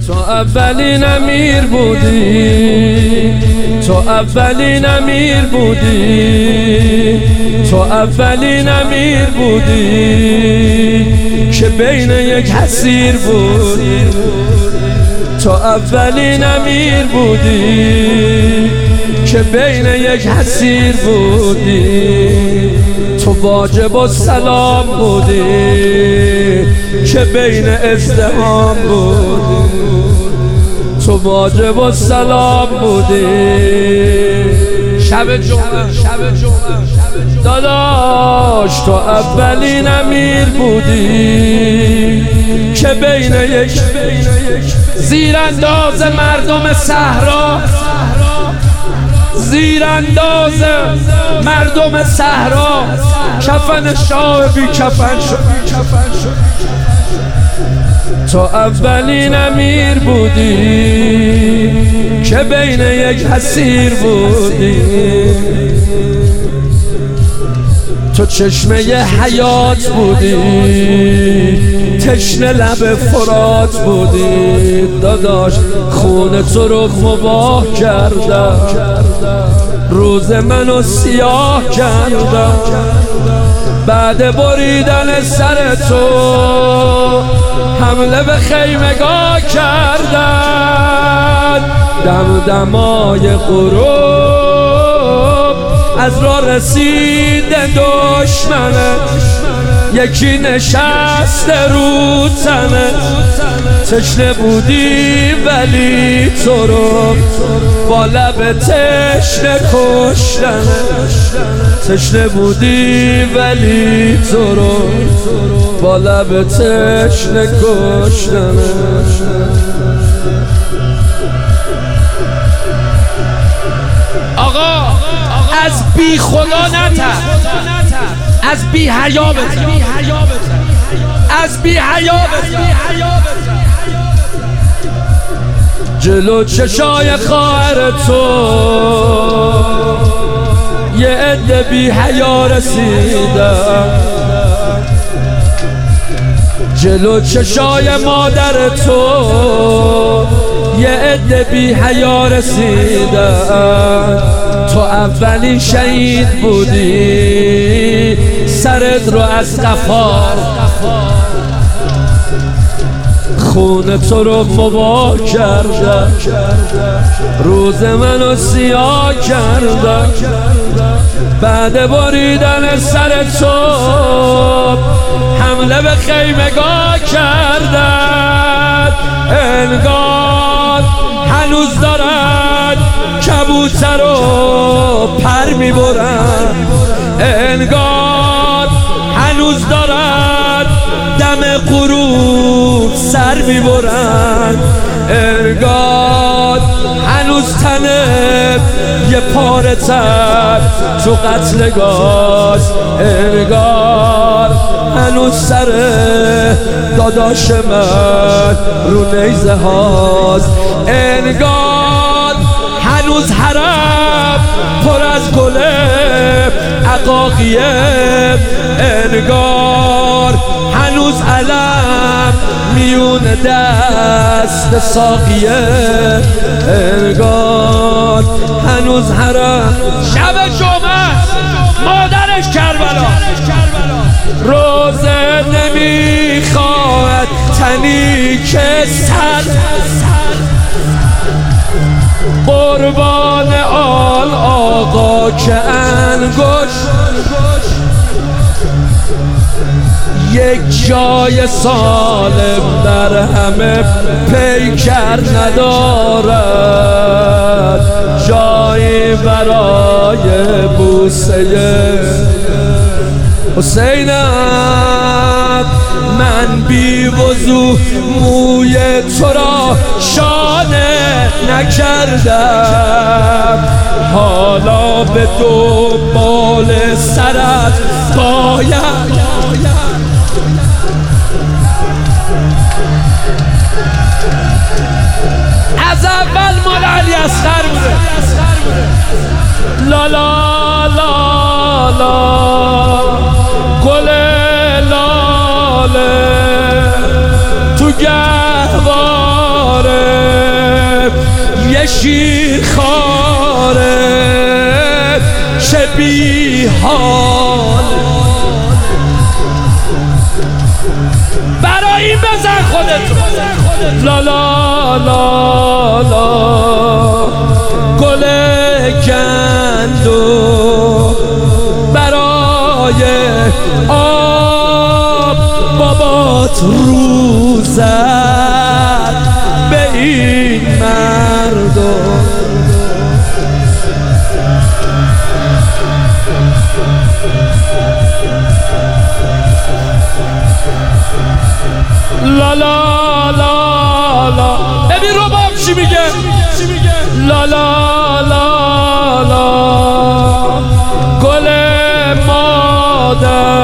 تو اولین امیر بودی، تو اولین امیر بودی، تو اولین امیر بودی که بین یک حصیر بودی. تو اولین امیر بودی که بین یک حصیر بودی. تو واجب السلام بودی که بین ازدحام بودی. تو واجب السلام بودی. شب جمعه داداش تو اولین امیر بودی که بین یک زیرانداز مردم صحرا، زیرانداز مردم صحرا کفن شاه بی کفن شد. تو اولین امیر بودی که بین یک حصیر بودی. تو چشمه حیات بودی، تشنه لب فرات بودی. داداش خون تو رو مباح کردم، روز منو سیاه کردم. بعد بریدن سر تو حمله به خیمگاه کردن. دمدمای غروب از راه رسید دشمنت، یکی نشسته رو تنت. تشنه بودی ولی تو رو با لب تشنه کشتنت. تشنه بودی ولی تو رو با لب تشنه کشتنت. آقا از بی خدا نتر، از بی حیا بتر، از بی حیا بتر. جلو چشای خواهر تو یه عده بی حیا رسیدن. جلو چشای مادر تو یه عده بی حیا رسیدن. تو اولین شهید بودی، سرت رو از قفا خون تو رو مباح کردن. روز منو سیاه کردن. بعد بریدن سر تو حمله به خیمگاه کردن. انگار هنوز دارن کبوتر رو پر میبرن. انگار هنوز دارن دم غروب سر میبرن. انگار هنوز تنه یه پاره تر تو قتلگاست. انگار هنوز سر داداش من رو نیزه هاست. انگار هنوز حرم پر از گله عقاقیه. انگار هنوز علم میون دست ساقیه. انگار هنوز حرم. شب جمعه مادرش کربلا، روزه نمیخواهد تنی که سر قربان آل آقا که انگشت یک جای سالم در همه پیکر ندارد. جایی برای بوسه حسینم. من بی وضو موی تو را شانه نکردم. حالا به دنبال سرت باید از اول مال علی اصغر بوده. لا لا لا لا گل لاله تو گهواره شیر خاره چه بی حال. برای این بزن خودت لا لا لا لا گل گندو برای آب بابات رو زد به این مردم. لا لا لا لا ببین رباب چی میگه. لا لا لا لا گل مادر